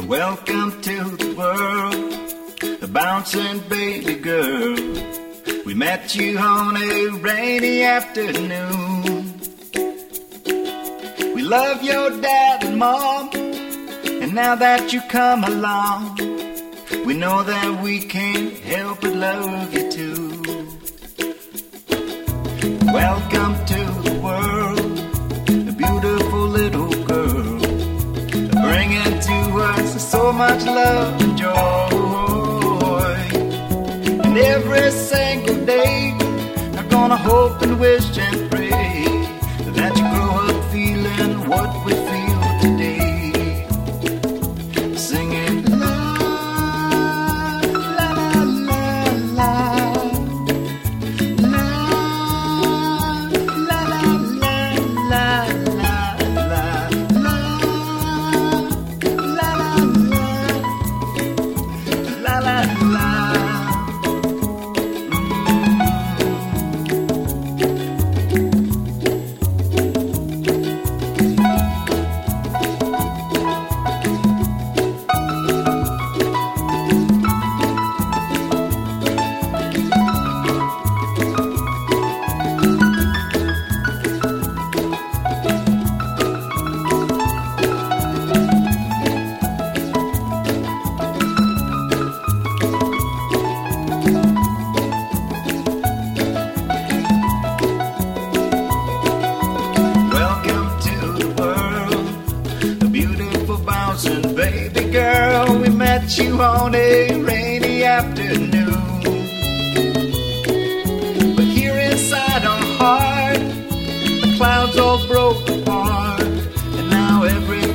Welcome to the world, a bouncing baby girl. We met you on a rainy afternoon. We love your dad and mom, and now that you come along, we know that we can't help but love you too. Welcome to the world, a beautiful little girl, bringing to us so much love and joy. And every single day, I'm gonna hope and wish and pray that you grow up feeling what we feel today. Singing la la la la la, la la la la la la la. Baby girl, we met you on a rainy afternoon. But here inside our heart, the clouds all broke apart, and now every